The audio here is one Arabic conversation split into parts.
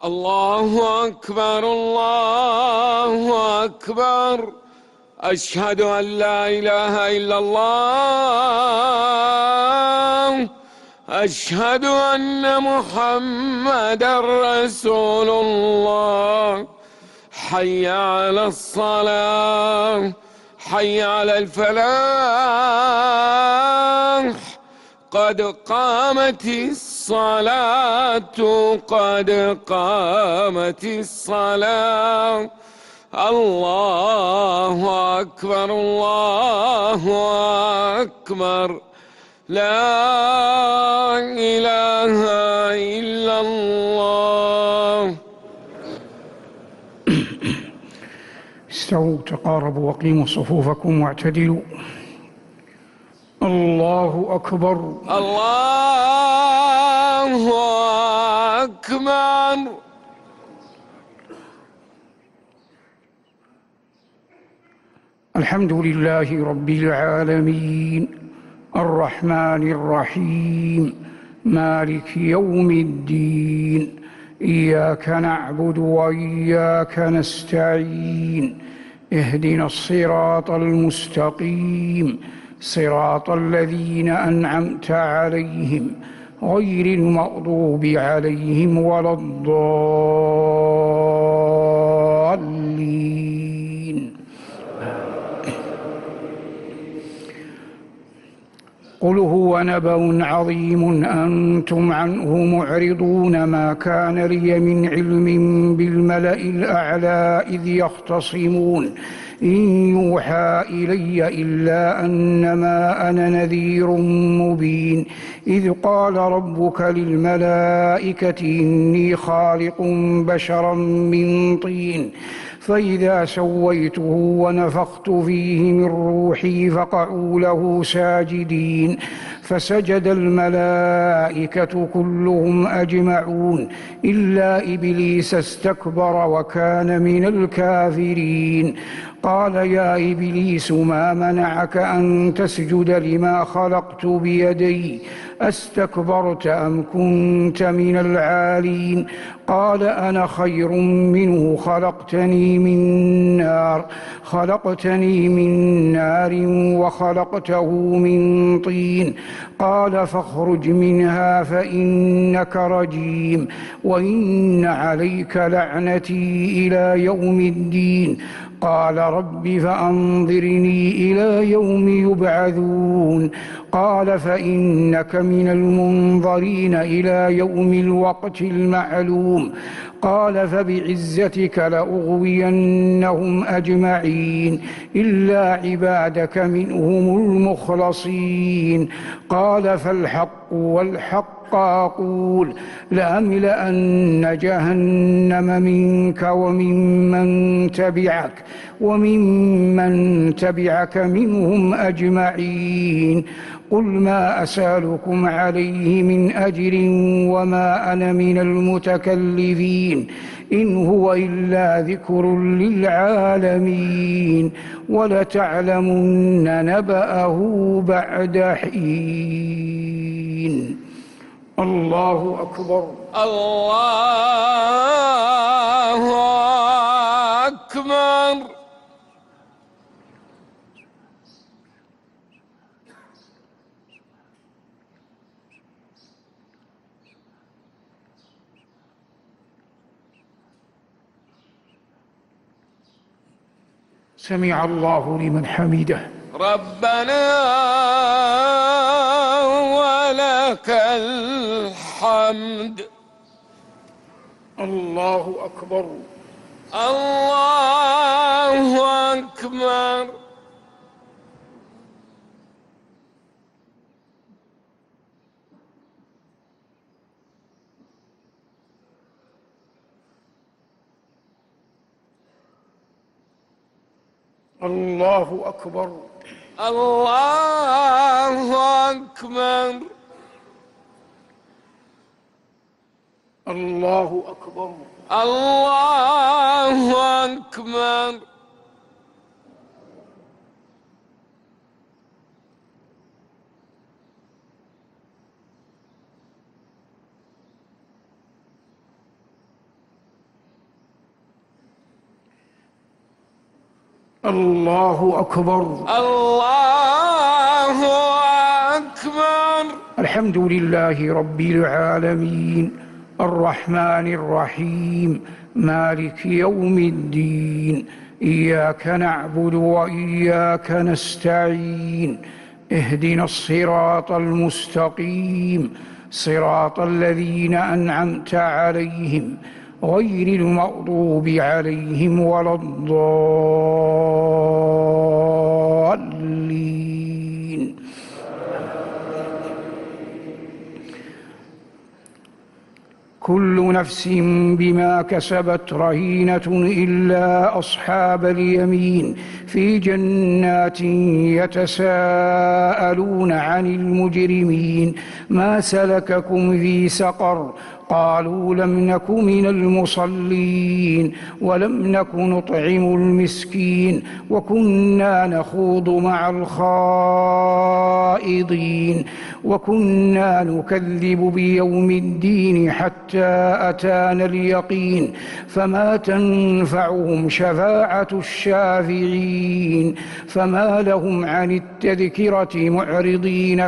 الله أكبر الله أكبر. أشهد أن لا إله إلا الله. أشهد أن محمدًا رسول الله. حي على الصلاة، حي على الفلاح. قد قامت الصلاة، قد قامت الصلاة. الله أكبر الله أكبر. لا إله إلا الله. استووا تقاربوا وقيموا صفوفكم واعتدلوا. الله أكبر الله أكبر. الحمد لله رب العالمين، الرحمن الرحيم، مالك يوم الدين. إياك نعبد وإياك نستعين. اهدنا الصراط المستقيم، صراط الذين أنعمت عليهم غير المغضوب عليهم ولا الضالين. قل هو نبأ عظيم أنتم عنه معرضون. ما كان لي من علم بالملأ الأعلى إذ يختصمون. إن يوحى إلي إلا أنما أنا نذير مبين. إذ قال ربك للملائكة إني خالق بشرا من طين، فإذا سويته ونفخت فيه من روحي فقعوا له ساجدين. فسجد الملائكة كلهم أجمعون إلا إبليس استكبر وكان من الكافرين. قال يا إبليس ما منعك أن تسجد لما خلقت بيدي؟ أستكبرت أم كنت من العالين؟ قال أنا خير منه، خلقتني من نار وخلقته من طين. قال فاخرج منها فإنك رجيم وإن عليك لعنتي إلى يوم الدين. قال رب فأنظرني إلى يوم يبعثون. قال فإنك من المنظرين إلى يوم الوقت المعلوم. قال فبعزتك لأغوينهم أجمعين إلا عبادك منهم المخلصين. قال فالحق والحق أقول لأملأن جهنم منك وممن تبعك منهم أجمعين. قل ما أسألكم عليه من أجر وما أنا من المتكلفين، إن هو إلا ذكر للعالمين. ولتعلمن نبأه بعد حين. الله أكبر الله أكبر. سمع الله لمن حمده. ربنا ولك الحمد. الله أكبر الله أكبر. الله أكبر الله أكبر. الله أكبر الله أكبر. الله أكبر. الله أكبر. الحمد لله رب العالمين الرحمن الرحيم مالك يوم الدين. إياك نعبد وإياك نستعين. اهدنا الصراط المستقيم صراط الذين أنعمت عليهم غير المغضوب عليهم ولا الضالين. كل نفس بما كسبت رهينة إلا أصحاب اليمين في جنات يتساءلون عن المجرمين ما سلككم في سقر قالوا لم نك من المصلين ولم نك نطعم المسكين وكنا نخوض مع الخائضين وكنا نكذب بيوم الدين حتى أتانا اليقين فما تنفعهم شفاعة الشافعين فما لهم عن التذكرة معرضين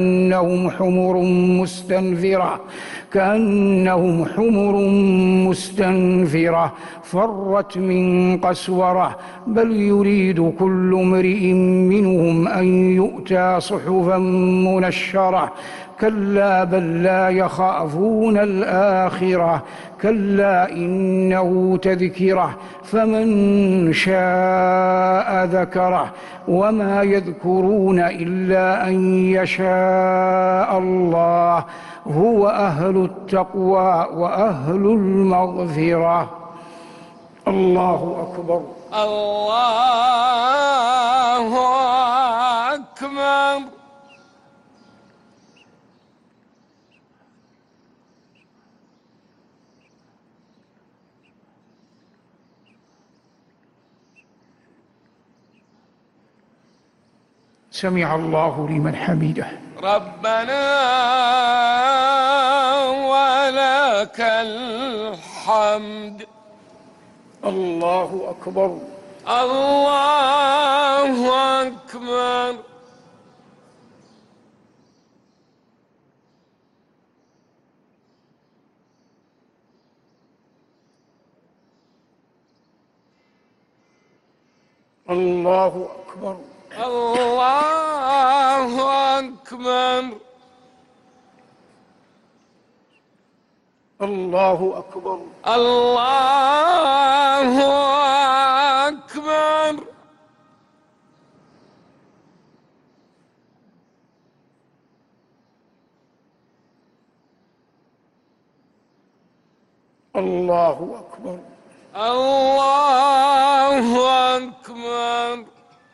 كأنهم حمر مستنفرة فرت من قسورة بل يريد كل امرئ منهم أن يؤتى صحفا منشرة كلا بل لا يخافون الآخرة كلا إنه تذكرة فمن شاء ذكره وما يذكرون إلا أن يشاء الله هو أهل التقوى وأهل المغفرة. الله أكبر. الله أكبر. سمع الله لمن حمده. ربنا ولك الحمد. الله أكبر. الله أكبر. الله أكبر. الله أكبر. الله أكبر. الله أكبر. الله أكبر. الله أكبر.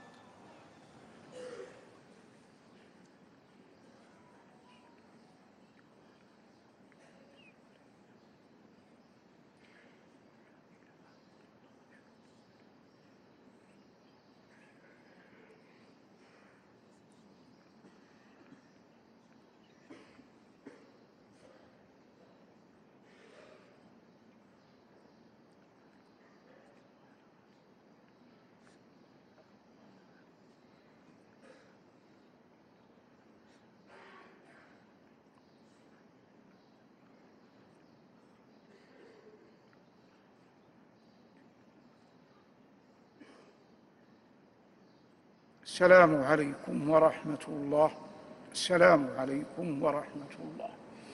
السلام عليكم ورحمة الله. السلام عليكم ورحمة الله.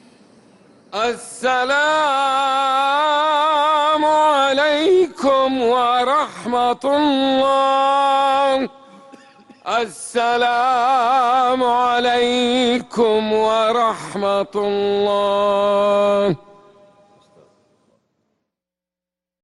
السلام عليكم ورحمة الله. السلام عليكم ورحمة الله.